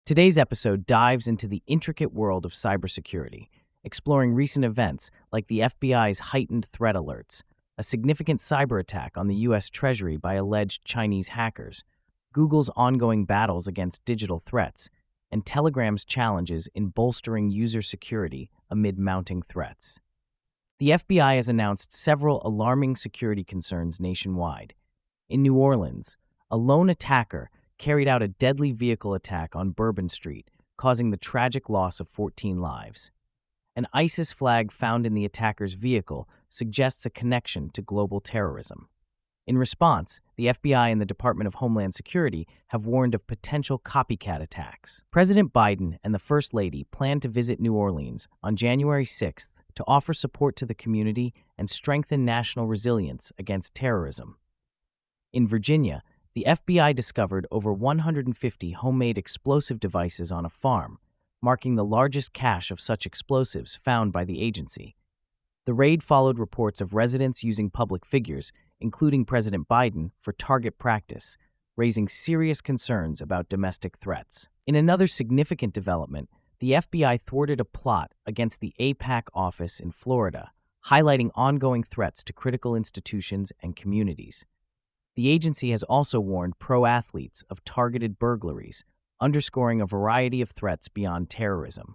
Today's episode dives into the intricate world of cybersecurity, exploring recent events like the FBI's heightened threat alerts, a significant cyber attack on the U.S. Treasury by alleged Chinese hackers, Google's ongoing battles against digital threats, and Telegram's challenges in bolstering user security amid mounting threats. The FBI has announced several alarming security concerns nationwide. In New Orleans, a lone attacker carried out a deadly vehicle attack on Bourbon Street, causing the tragic loss of 14 lives. An ISIS flag found in the attacker's vehicle suggests a connection to global terrorism. In response, the FBI and the Department of Homeland Security have warned of potential copycat attacks. President Biden and the First Lady plan to visit New Orleans on January 6th to offer support to the community and strengthen national resilience against terrorism. In Virginia, the FBI discovered over 150 homemade explosive devices on a farm, marking the largest cache of such explosives found by the agency. The raid followed reports of residents using public figures, including President Biden, for target practice, raising serious concerns about domestic threats. In another significant development, the FBI thwarted a plot against the AIPAC office in Florida, highlighting ongoing threats to critical institutions and communities. The agency has also warned pro-athletes of targeted burglaries, underscoring a variety of threats beyond terrorism.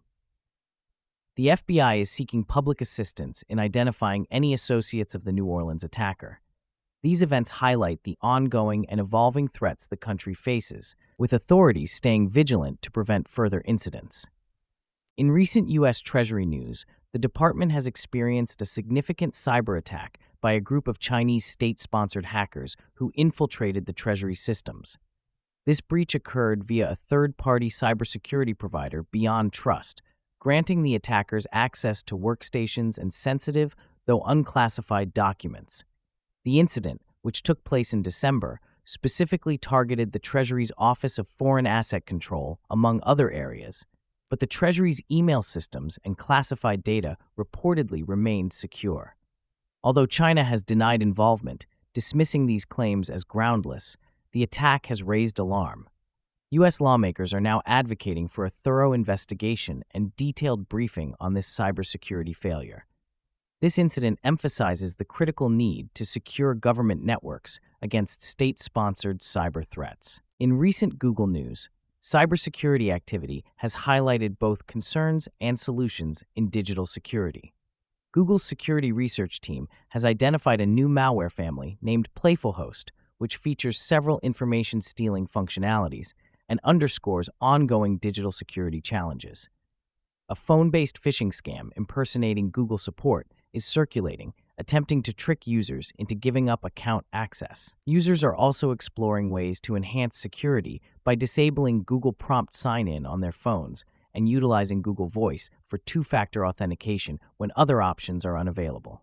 The FBI is seeking public assistance in identifying any associates of the New Orleans attacker. These events highlight the ongoing and evolving threats the country faces, with authorities staying vigilant to prevent further incidents. In recent U.S. Treasury news, the department has experienced a significant cyber attack by a group of Chinese state-sponsored hackers who infiltrated the Treasury systems. This breach occurred via a third-party cybersecurity provider, Beyond Trust, granting the attackers access to workstations and sensitive, though unclassified documents. The incident, which took place in December, specifically targeted the Treasury's Office of Foreign Asset Control, among other areas, but the Treasury's email systems and classified data reportedly remained secure. Although China has denied involvement, dismissing these claims as groundless, the attack has raised alarm. U.S. lawmakers are now advocating for a thorough investigation and detailed briefing on this cybersecurity failure. This incident emphasizes the critical need to secure government networks against state-sponsored cyber threats. In recent Google news, cybersecurity activity has highlighted both concerns and solutions in digital security. Google's security research team has identified a new malware family named PlayfulHost, which features several information-stealing functionalities and underscores ongoing digital security challenges. A phone-based phishing scam impersonating Google support is circulating, attempting to trick users into giving up account access. Users are also exploring ways to enhance security by disabling Google Prompt sign-in on their phones and utilizing Google Voice for two-factor authentication when other options are unavailable.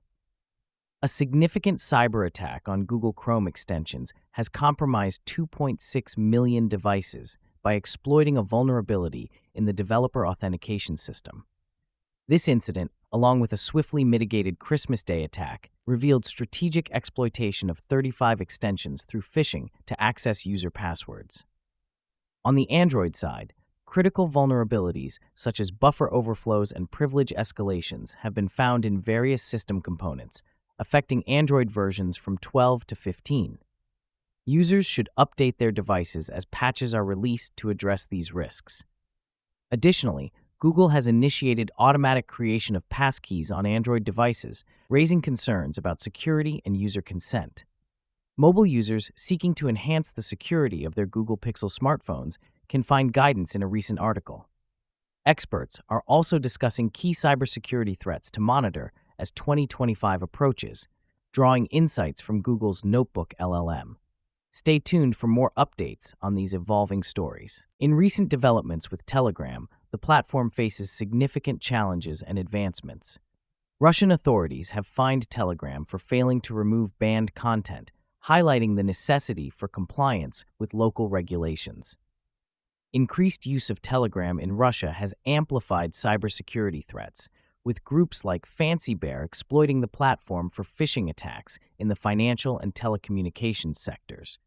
A significant cyber attack on Google Chrome extensions has compromised 2.6 million devices by exploiting a vulnerability in the developer authentication system. This incident, along with a swiftly mitigated Christmas Day attack, revealed strategic exploitation of 35 extensions through phishing to access user passwords. On the Android side, critical vulnerabilities such as buffer overflows and privilege escalations have been found in various system components, affecting Android versions from 12 to 15. Users should update their devices as patches are released to address these risks. Additionally, Google has initiated automatic creation of passkeys on Android devices, raising concerns about security and user consent. Mobile users seeking to enhance the security of their Google Pixel smartphones can find guidance in a recent article. Experts are also discussing key cybersecurity threats to monitor as 2025 approaches, drawing insights from Google's Notebook LLM. Stay tuned for more updates on these evolving stories. In recent developments with Telegram, the platform faces significant challenges and advancements. Russian authorities have fined Telegram for failing to remove banned content, highlighting the necessity for compliance with local regulations. Increased use of Telegram in Russia has amplified cybersecurity threats, with groups like Fancy Bear exploiting the platform for phishing attacks in the financial and telecommunications sectors.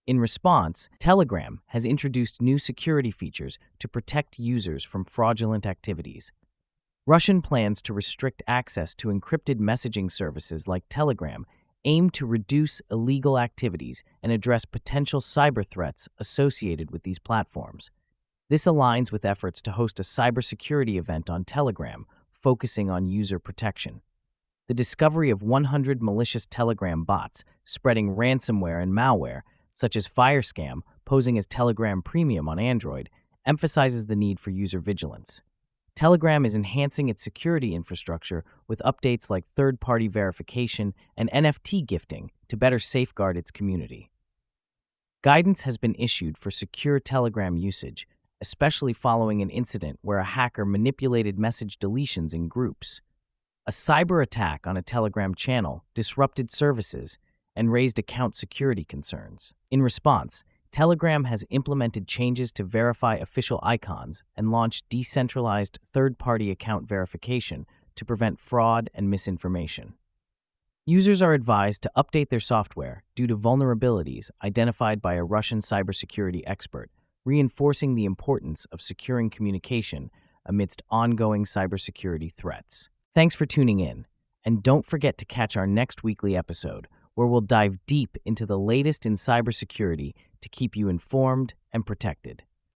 In response, Telegram has introduced new security features to protect users from fraudulent activities. Russian plans to restrict access to encrypted messaging services like Telegram aim to reduce illegal activities and address potential cyber threats associated with these platforms. This aligns with efforts to host a cybersecurity event on Telegram focusing on user protection. The discovery of 100 malicious Telegram bots spreading ransomware and malware, such as Firescam posing as Telegram Premium on Android, emphasizes the need for user vigilance. Telegram is enhancing its security infrastructure with updates like third-party verification and NFT gifting to better safeguard its community. Guidance has been issued for secure Telegram usage, especially following an incident where a hacker manipulated message deletions in groups. A cyber attack on a Telegram channel disrupted services and raised account security concerns. In response, Telegram has implemented changes to verify official icons and launched decentralized third-party account verification to prevent fraud and misinformation. Users are advised to update their software due to vulnerabilities identified by a Russian cybersecurity expert, reinforcing the importance of securing communication amidst ongoing cybersecurity threats. Thanks for tuning in, and don't forget to catch our next weekly episode, where we'll dive deep into the latest in cybersecurity to keep you informed and protected.